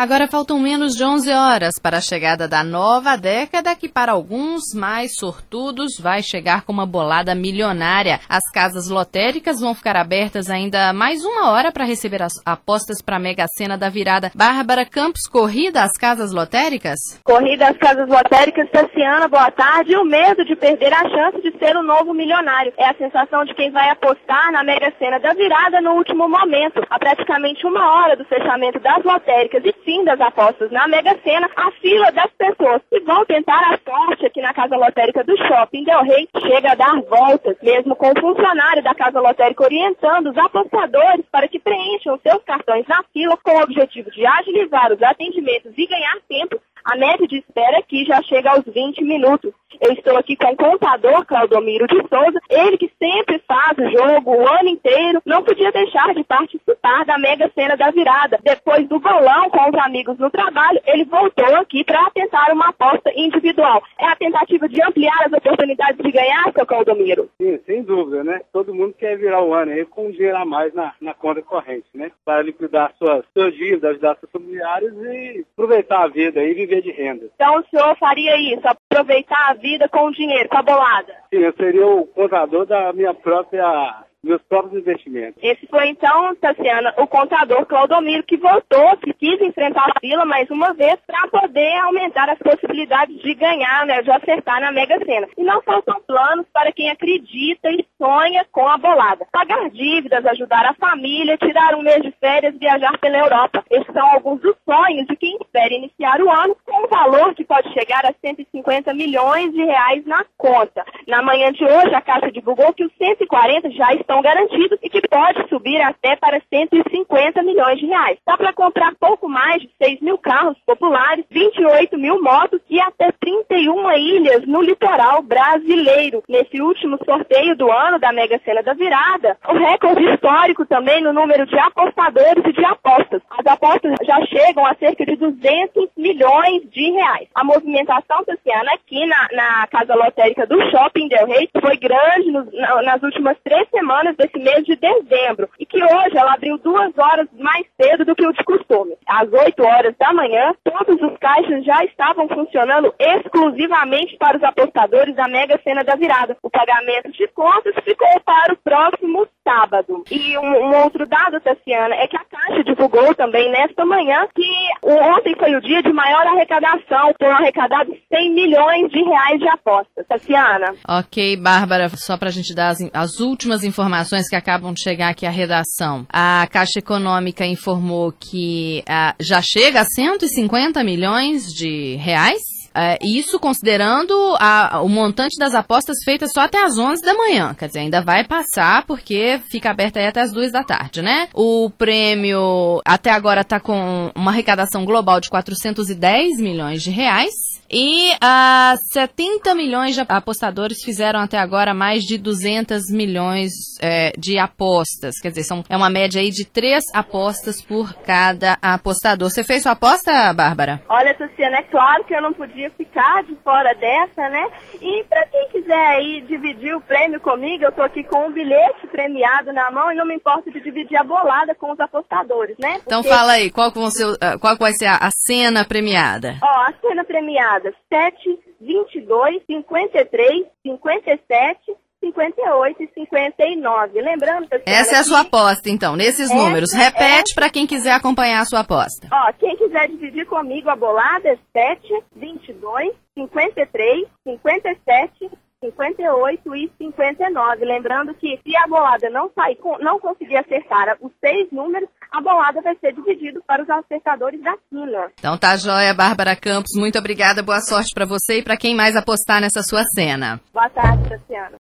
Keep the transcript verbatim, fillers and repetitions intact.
Agora faltam menos de onze horas para a chegada da nova década, que para alguns mais sortudos vai chegar com uma bolada milionária. As casas lotéricas vão ficar abertas ainda mais uma hora para receber as apostas para a Mega Sena da virada. Bárbara Campos, corrida às casas lotéricas? Corrida às casas lotéricas, Tassiana, boa tarde. E o medo de perder a chance de ser o novo milionário. É a sensação de quem vai apostar na Mega Sena da virada no último momento. Há praticamente uma hora do fechamento das lotéricas e fim das apostas na Mega Sena, a fila das pessoas que vão tentar a sorte aqui na Casa Lotérica do Shopping Del Rey chega a dar voltas, mesmo com o funcionário da Casa Lotérica orientando os apostadores para que preencham seus cartões na fila com o objetivo de agilizar os atendimentos e ganhar tempo. A média de espera aqui já chega aos vinte minutos. Eu estou aqui com o contador Claudomiro de Souza, ele que sempre faz o jogo o ano inteiro, não podia deixar de participar da Mega Sena da virada. Depois do bolão com os amigos no trabalho, ele voltou aqui para tentar uma aposta individual. É a tentativa de ampliar as oportunidades de ganhar, seu Claudomiro? Sim, sem dúvida, né? Todo mundo quer virar o ano aí com um dinheiro a mais na, na conta corrente, né? Para liquidar suas, suas dívidas, ajudar seus familiares e aproveitar a vida e viver de renda. Então o senhor faria isso, aproveitar a vida com o dinheiro, com a bolada? Sim, eu seria o contador da minha própria... meus próprios investimentos. Esse foi então, Tassiana, o contador Claudomiro, que voltou, que quis enfrentar a fila mais uma vez para poder aumentar as possibilidades de ganhar, né, de acertar na Mega Sena. E não faltam planos para quem acredita e sonha com a bolada. Pagar dívidas, ajudar a família, tirar um mês de férias, viajar pela Europa. Esses são alguns dos sonhos de quem espera iniciar o ano com um valor que pode chegar a cento e cinquenta milhões de reais na conta. Na manhã de hoje, a Caixa divulgou que os cento e quarenta já estão garantidos e que pode subir até para cento e cinquenta milhões de reais. Dá para comprar pouco mais de seis mil carros populares, vinte e oito mil motos e até trinta e uma ilhas no litoral brasileiro. Nesse último sorteio do ano da Mega Sena da virada, o recorde histórico também no número de apostadores e de apostas. As apostas já chegam a cerca de duzentos milhões de reais. A movimentação, Tassiana, aqui na, na Casa Lotérica do Shopping Del Rey foi grande nos, na, nas últimas três semanas desse mês de dezembro, e que hoje ela abriu duas horas mais cedo do que o de costume. Às oito horas da manhã, todos os caixas já estavam funcionando exclusivamente para os apostadores da Mega Sena da virada. O pagamento de contas ficou para o próximo sábado. E um, um outro dado, Tassiana, é que a Caixa divulgou também nesta manhã que ontem foi o dia de maior arrecadação, foram arrecadados cem milhões de reais de apostas. Tassiana. Ok, Bárbara, só para a gente dar as, as últimas informações que acabam de chegar aqui à redação. A Caixa Econômica informou que uh, já chega a cento e cinquenta milhões de reais. Uh, isso considerando a, o montante das apostas feitas só até as onze da manhã. Quer dizer, ainda vai passar porque fica aberta aí até as duas da tarde, né? O prêmio até agora está com uma arrecadação global de quatrocentos e dez milhões de reais. E uh, setenta milhões de apostadores fizeram até agora mais de duzentos milhões é, de apostas. Quer dizer, são, é uma média aí de três apostas por cada apostador. Você fez sua aposta, Bárbara? Olha, Tassiana, é claro que eu não podia ficar de fora dessa, né? E para quem quiser aí dividir o prêmio comigo, eu tô aqui com um bilhete premiado na mão e não me importo de dividir a bolada com os apostadores, né? Porque... Então fala aí, qual, que vão ser, uh, qual vai ser a, a cena premiada? Ó, a cena premiada. sete, vinte e dois, cinquenta e três, cinquenta e sete, cinquenta e oito e cinquenta e nove. Lembrando, pessoal, essa é a sua aposta, então, nesses números. Repete é... para quem quiser acompanhar a sua aposta. Ó, quem quiser dividir comigo a bolada é sete, vinte e dois, cinquenta e três, cinquenta e sete, cinquenta e oito e cinquenta e nove. Lembrando que se a bolada não sair, não conseguir acertar os seis números, a bolada vai ser dividida para os acertadores da quina. Então tá joia, Bárbara Campos. Muito obrigada, boa sorte para você e para quem mais apostar nessa sua cena. Boa tarde, Tassiana.